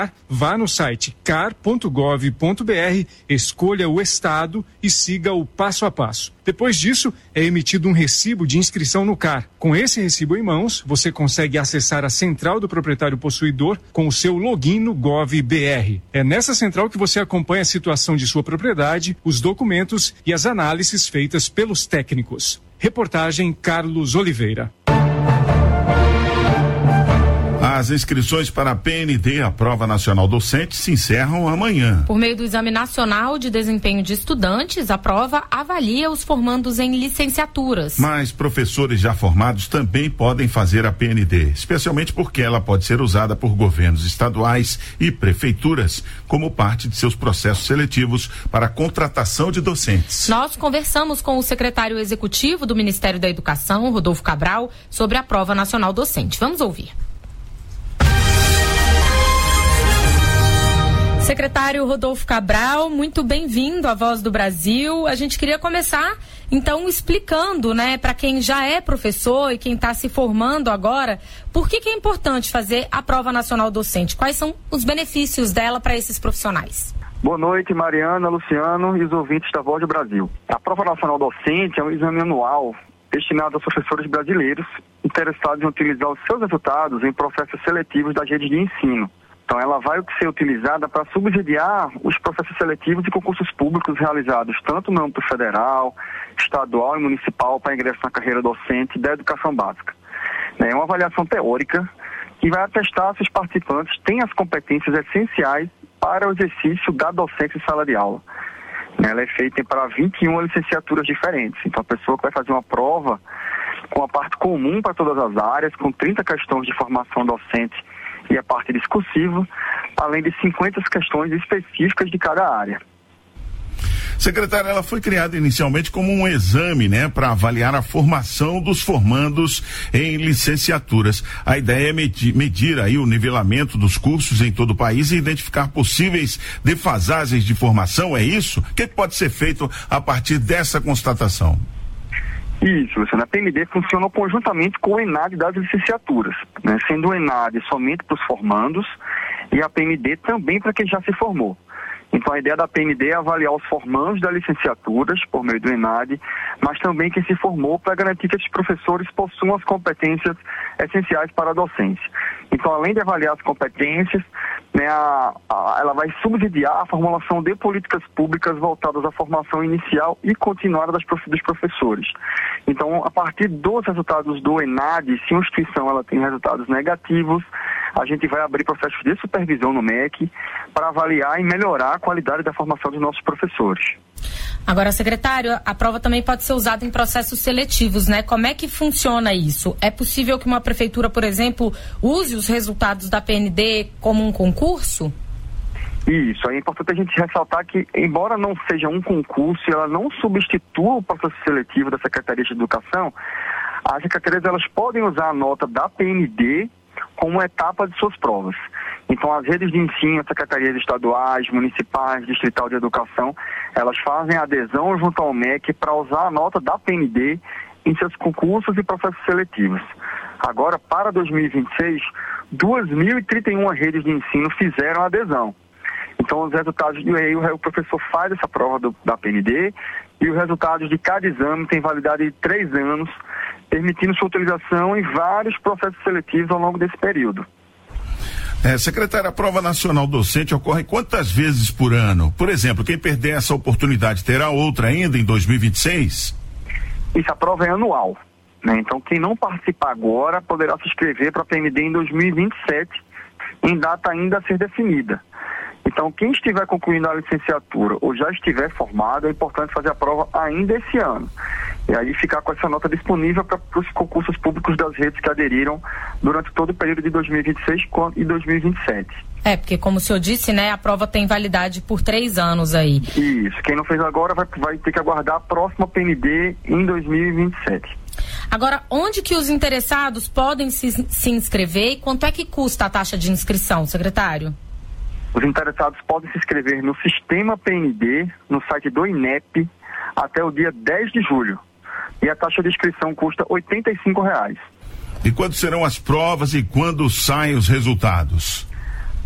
Vá no site car.gov.br, escolha o estado e siga o passo a passo. Depois disso, é emitido um recibo de inscrição no CAR. Com esse recibo em mãos, você consegue acessar a central do proprietário possuidor com o seu login no Gov.br. É nessa central que você acompanha a situação de sua propriedade, os documentos e as análises feitas pelos técnicos. Reportagem Carlos Oliveira. As inscrições para a PND, a Prova Nacional Docente, se encerram amanhã. Por meio do Exame Nacional de Desempenho de Estudantes, a prova avalia os formandos em licenciaturas. Mas professores já formados também podem fazer a PND, especialmente porque ela pode ser usada por governos estaduais e prefeituras como parte de seus processos seletivos para a contratação de docentes. Nós conversamos com o secretário executivo do Ministério da Educação, Rodolfo Cabral, sobre a Prova Nacional Docente. Vamos ouvir. Secretário Rodolfo Cabral, muito bem-vindo à Voz do Brasil. A gente queria começar, então, explicando, né, para quem já é professor e quem está se formando agora, por que é importante fazer a Prova Nacional Docente? Quais são os benefícios dela para esses profissionais? Boa noite, Mariana, Luciano e os ouvintes da Voz do Brasil. A Prova Nacional Docente é um exame anual destinado aos professores brasileiros interessados em utilizar os seus resultados em processos seletivos das redes de ensino. Então, ela vai ser utilizada para subsidiar os processos seletivos e concursos públicos realizados tanto no âmbito federal, estadual e municipal para ingresso na carreira docente da educação básica. É uma avaliação teórica que vai atestar se os participantes têm as competências essenciais para o exercício da docência em sala de aula. Ela é feita para 21 licenciaturas diferentes. Então, a pessoa que vai fazer uma prova com a parte comum para todas as áreas, com 30 questões de formação docente e a parte discursiva, além de 50 questões específicas de cada área. Secretária, ela foi criada inicialmente como um exame, né, para avaliar a formação dos formandos em licenciaturas. A ideia é medir aí o nivelamento dos cursos em todo o país e identificar possíveis defasagens de formação, é isso? O que pode ser feito a partir dessa constatação? Isso, Luciano. A PND funciona conjuntamente com o ENAD das licenciaturas, né? Sendo o ENAD somente para os formandos e a PND também para quem já se formou. Então, a ideia da PND é avaliar os formandos das licenciaturas por meio do ENAD, mas também quem se formou para garantir que esses professores possuam as competências essenciais para a docência. Então, além de avaliar as competências, né, ela vai subsidiar a formulação de políticas públicas voltadas à formação inicial e continuada dos professores. Então, a partir dos resultados do ENAD, se uma instituição ela tem resultados negativos, a gente vai abrir processos de supervisão no MEC para avaliar e melhorar a qualidade da formação dos nossos professores. Agora, secretário, a prova também pode ser usada em processos seletivos, né? Como é que funciona isso? É possível que uma prefeitura, por exemplo, use os resultados da PND como um concurso? Isso, é importante a gente ressaltar que, embora não seja um concurso, ela não substitua o processo seletivo da Secretaria de Educação, as secretarias elas podem usar a nota da PND como etapa de suas provas. Então, as redes de ensino, as secretarias estaduais, municipais, distrital de educação, elas fazem adesão junto ao MEC para usar a nota da PND em seus concursos e processos seletivos. Agora, para 2026, 2.031 redes de ensino fizeram adesão. Então, os resultados, o professor faz essa prova da PND e os resultados de cada exame têm validade de 3 anos, permitindo sua utilização em vários processos seletivos ao longo desse período. Secretária, a Prova Nacional Docente ocorre quantas vezes por ano? Por exemplo, quem perder essa oportunidade terá outra ainda em 2026? Isso, a prova é anual, né? Então, quem não participar agora poderá se inscrever para a PND em 2027, em data ainda a ser definida. Então, quem estiver concluindo a licenciatura ou já estiver formado, é importante fazer a prova ainda esse ano. E aí ficar com essa nota disponível para os concursos públicos das redes que aderiram durante todo o período de 2026 e 2027. Porque como o senhor disse, né, a prova tem validade por 3 anos aí. Isso, quem não fez agora vai ter que aguardar a próxima PND em 2027. Agora, onde que os interessados podem se inscrever e quanto é que custa a taxa de inscrição, secretário? Os interessados podem se inscrever no Sistema PND, no site do INEP, até o dia 10 de julho. E a taxa de inscrição custa R$ 85. E quando serão as provas e quando saem os resultados?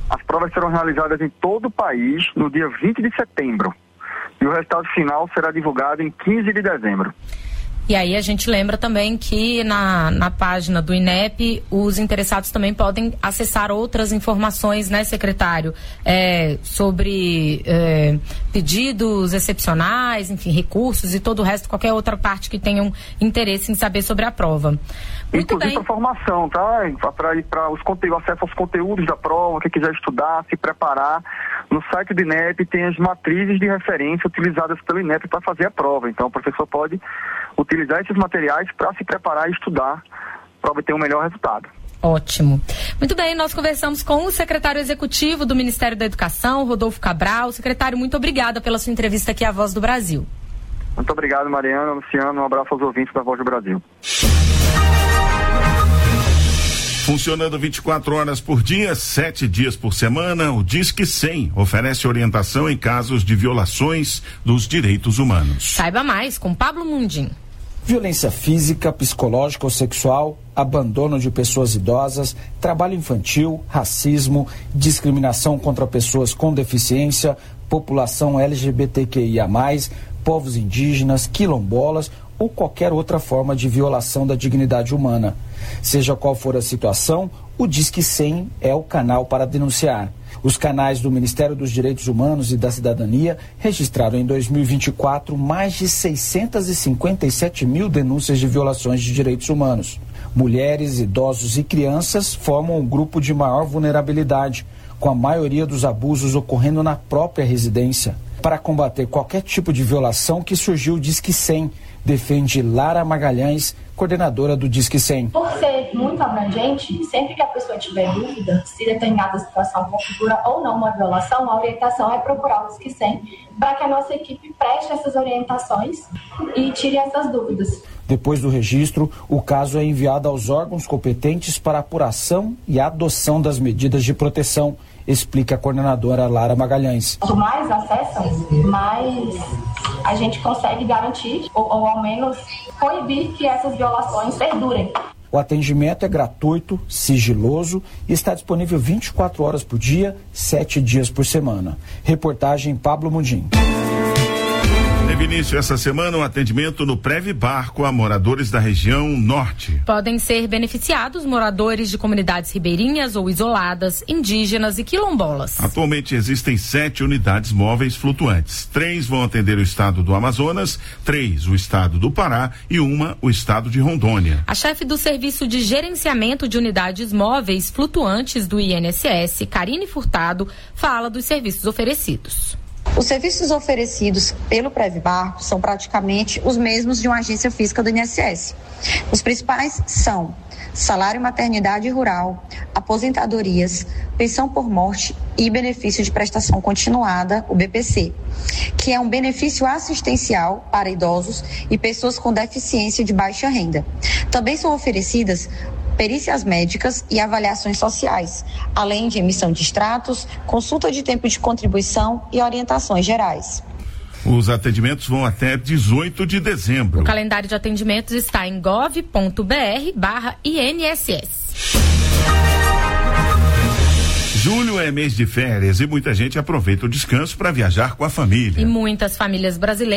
As provas serão realizadas em todo o país no dia 20 de setembro. E o resultado final será divulgado em 15 de dezembro. E aí a gente lembra também que na página do INEP os interessados também podem acessar outras informações, né, secretário? Sobre pedidos excepcionais, enfim, recursos e todo o resto, qualquer outra parte que tenham interesse em saber sobre a prova. Muito inclusive bem. para formação, tá? Para os conteúdos, acesso aos conteúdos da prova, quem quiser estudar, se preparar. No site do INEP tem as matrizes de referência utilizadas pelo INEP para fazer a prova. Então o professor pode utilizar esses materiais para se preparar e estudar para obter um melhor resultado. Ótimo. Muito bem, nós conversamos com o secretário executivo do Ministério da Educação, Rodolfo Cabral. Secretário, muito obrigada pela sua entrevista aqui à Voz do Brasil. Muito obrigado, Mariana, Luciano. Um abraço aos ouvintes da Voz do Brasil. Funcionando 24 horas por dia, 7 dias por semana, o Disque 100 oferece orientação em casos de violações dos direitos humanos. Saiba mais com Pablo Mundim. Violência física, psicológica ou sexual, abandono de pessoas idosas, trabalho infantil, racismo, discriminação contra pessoas com deficiência, população LGBTQIA+, povos indígenas, quilombolas ou qualquer outra forma de violação da dignidade humana. Seja qual for a situação, o Disque 100 é o canal para denunciar. Os canais do Ministério dos Direitos Humanos e da Cidadania registraram em 2024 mais de 657 mil denúncias de violações de direitos humanos. Mulheres, idosos e crianças formam o grupo de maior vulnerabilidade, com a maioria dos abusos ocorrendo na própria residência. Para combater qualquer tipo de violação que surgiu o Disque 100, defende Lara Magalhães, coordenadora do Disque 100. Por ser muito abrangente, sempre que a pessoa tiver dúvida se determinada situação configura ou não uma violação, a orientação é procurar o Disque 100 para que a nossa equipe preste essas orientações e tire essas dúvidas. Depois do registro, o caso é enviado aos órgãos competentes para apuração e adoção das medidas de proteção, explica a coordenadora Lara Magalhães. Quanto mais acessam, mais a gente consegue garantir ou ao menos proibir que essas violações perdurem. O atendimento é gratuito, sigiloso e está disponível 24 horas por dia, 7 dias por semana. Reportagem Pablo Mundim. Teve início essa semana um atendimento no Prev Barco a moradores da região norte. Podem ser beneficiados moradores de comunidades ribeirinhas ou isoladas, indígenas e quilombolas. Atualmente existem 7 unidades móveis flutuantes. 3 vão atender o estado do Amazonas, 3 o estado do Pará e 1 o estado de Rondônia. A chefe do Serviço de Gerenciamento de Unidades Móveis Flutuantes do INSS, Karine Furtado, fala dos serviços oferecidos. Os serviços oferecidos pelo Prev Barco são praticamente os mesmos de uma agência física do INSS. Os principais são salário maternidade rural, aposentadorias, pensão por morte e benefício de prestação continuada, o BPC, que é um benefício assistencial para idosos e pessoas com deficiência de baixa renda. Também são oferecidas perícias médicas e avaliações sociais, além de emissão de extratos, consulta de tempo de contribuição e orientações gerais. Os atendimentos vão até 18 de dezembro. O calendário de atendimentos está em gov.br/INSS. Julho é mês de férias e muita gente aproveita o descanso para viajar com a família. E muitas famílias brasileiras